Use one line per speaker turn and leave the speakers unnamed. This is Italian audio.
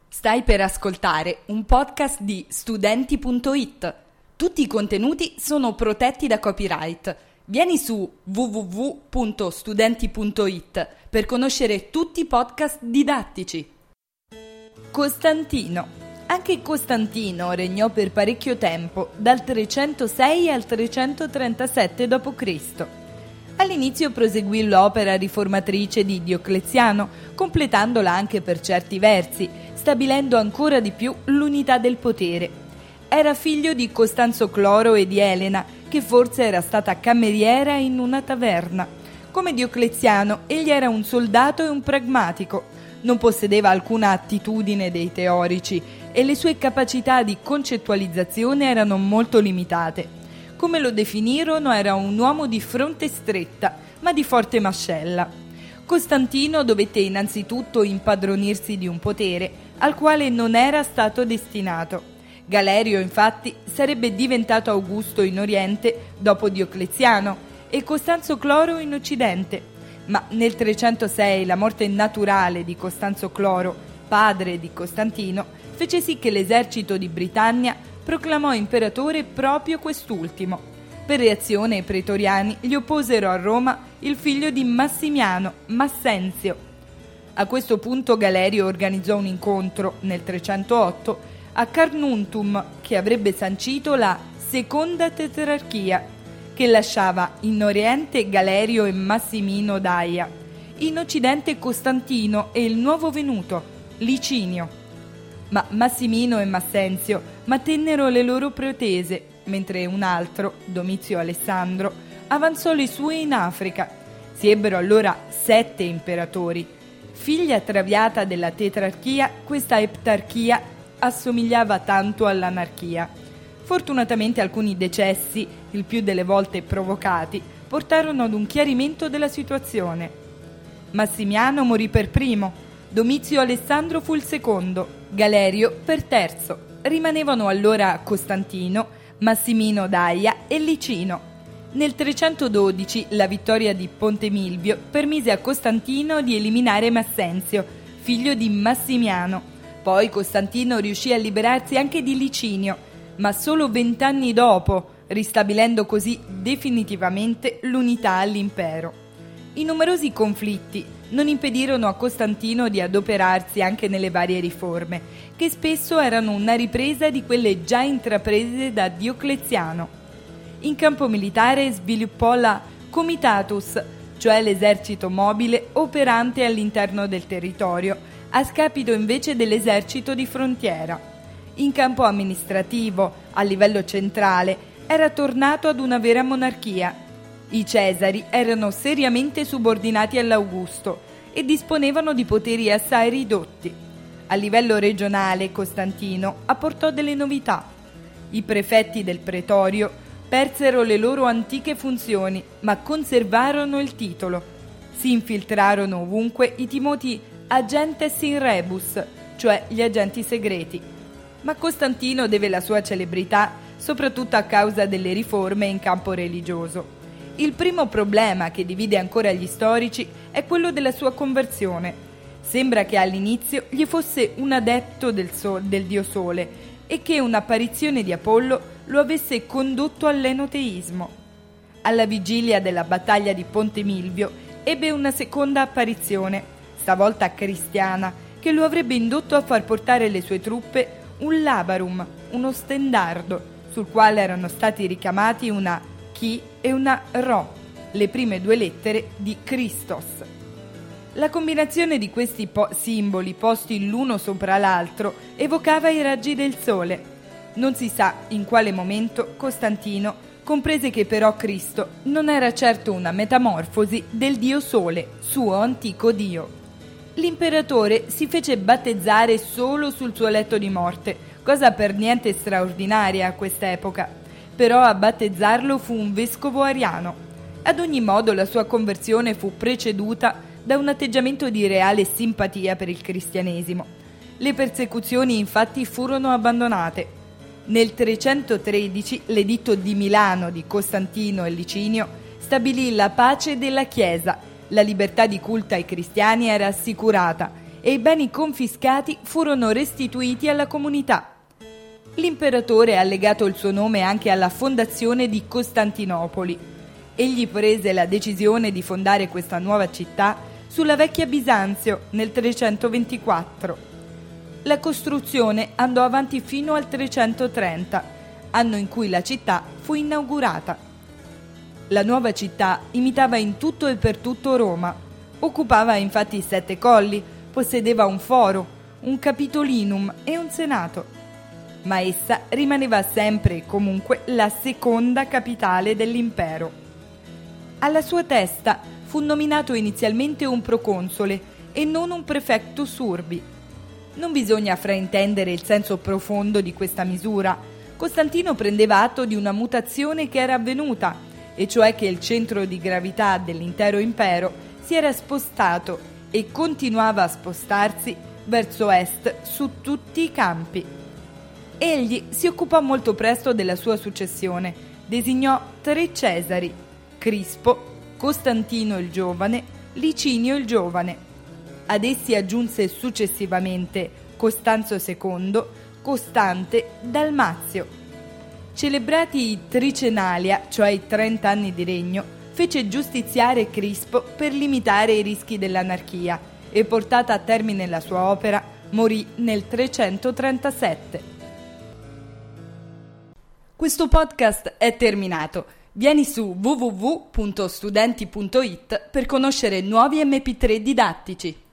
Stai per ascoltare un podcast di Studenti.it. Tutti i contenuti sono protetti da copyright. Vieni su www.studenti.it per conoscere tutti i podcast didattici. Costantino. Anche Costantino regnò per parecchio tempo, dal 306 al 337 d.C. All'inizio proseguì l'opera riformatrice di Diocleziano, completandola anche per certi versi, stabilendo ancora di più l'unità del potere. Era figlio di Costanzo Cloro e di Elena, che forse era stata cameriera in una taverna. Come Diocleziano, egli era un soldato e un pragmatico. Non possedeva alcuna attitudine dei teorici e le sue capacità di concettualizzazione erano molto limitate. Come lo definirono, era un uomo di fronte stretta, ma di forte mascella. Costantino dovette innanzitutto impadronirsi di un potere al quale non era stato destinato. Galerio, infatti, sarebbe diventato Augusto in Oriente dopo Diocleziano e Costanzo Cloro in Occidente. Ma nel 306 la morte naturale di Costanzo Cloro, padre di Costantino, fece sì che l'esercito di Britannia proclamò imperatore proprio quest'ultimo. Per reazione i pretoriani gli opposero a Roma il figlio di Massimiano, Massenzio. A questo punto Galerio organizzò un incontro, nel 308, a Carnuntum, che avrebbe sancito la seconda tetrarchia, che lasciava in Oriente Galerio e Massimino Daia, in Occidente Costantino e il nuovo venuto, Licinio. Ma Massimino e Massenzio mantennero le loro pretese, mentre un altro, Domizio Alessandro, avanzò le sue in Africa. Si ebbero allora 7 imperatori. Figlia traviata della tetrarchia, questa eptarchia assomigliava tanto all'anarchia. Fortunatamente alcuni decessi, il più delle volte provocati, portarono ad un chiarimento della situazione. Massimiano morì per primo, Domizio Alessandro fu il secondo, Galerio per terzo. Rimanevano allora Costantino, Massimino Daia e Licino. Nel 312 la vittoria di Ponte Milvio permise a Costantino di eliminare Massenzio, figlio di Massimiano. Poi Costantino riuscì a liberarsi anche di Licinio, ma solo 20 anni dopo, ristabilendo così definitivamente l'unità all'impero. I numerosi conflitti non impedirono a Costantino di adoperarsi anche nelle varie riforme, che spesso erano una ripresa di quelle già intraprese da Diocleziano. In campo militare sviluppò la Comitatus, cioè l'esercito mobile operante all'interno del territorio, a scapito invece dell'esercito di frontiera. In campo amministrativo, a livello centrale, era tornato ad una vera monarchia. I Cesari erano seriamente subordinati all'Augusto e disponevano di poteri assai ridotti. A livello regionale Costantino apportò delle novità. I prefetti del pretorio persero le loro antiche funzioni, ma conservarono il titolo. Si infiltrarono ovunque i timoti agentes in rebus, cioè gli agenti segreti. Ma Costantino deve la sua celebrità soprattutto a causa delle riforme in campo religioso. Il primo problema che divide ancora gli storici è quello della sua conversione. Sembra che all'inizio gli fosse un adepto del dio Sole e che un'apparizione di Apollo lo avesse condotto all'enoteismo. Alla vigilia della battaglia di Ponte Milvio ebbe una seconda apparizione, stavolta cristiana, che lo avrebbe indotto a far portare le sue truppe un labarum, uno stendardo, sul quale erano stati ricamati una Chi e una Rho, le prime 2 lettere di Christos. La combinazione di questi simboli posti l'uno sopra l'altro evocava i raggi del sole. Non si sa in quale momento Costantino comprese che però Cristo non era certo una metamorfosi del dio Sole, suo antico dio. L'imperatore si fece battezzare solo sul suo letto di morte, cosa per niente straordinaria a quest'epoca. Però a battezzarlo fu un vescovo ariano. Ad ogni modo la sua conversione fu preceduta da un atteggiamento di reale simpatia per il cristianesimo. Le persecuzioni infatti furono abbandonate. Nel 313 l'editto di Milano di Costantino e Licinio stabilì la pace della Chiesa, la libertà di culto ai cristiani era assicurata e i beni confiscati furono restituiti alla comunità. L'imperatore ha legato il suo nome anche alla fondazione di Costantinopoli. Egli prese la decisione di fondare questa nuova città sulla vecchia Bisanzio nel 324. La costruzione andò avanti fino al 330, anno in cui la città fu inaugurata. La nuova città imitava in tutto e per tutto Roma. Occupava infatti 7 colli, possedeva un foro, un capitolinum e un senato. Ma essa rimaneva sempre e comunque la seconda capitale dell'impero. Alla sua testa fu nominato inizialmente un proconsole e non un prefectus urbi. Non bisogna fraintendere il senso profondo di questa misura. Costantino prendeva atto di una mutazione che era avvenuta, e cioè che il centro di gravità dell'intero impero si era spostato e continuava a spostarsi verso est su tutti i campi. Egli si occupò molto presto della sua successione, designò 3 Cesari: Crispo, Costantino il Giovane, Licinio il Giovane. Ad essi aggiunse successivamente Costanzo II, Costante, Dalmazio. Celebrati i Tricenalia, cioè i 30 anni di regno, fece giustiziare Crispo per limitare i rischi dell'anarchia e, portata a termine la sua opera, morì nel 337. Questo podcast è terminato. Vieni su www.studenti.it per conoscere nuovi MP3 didattici.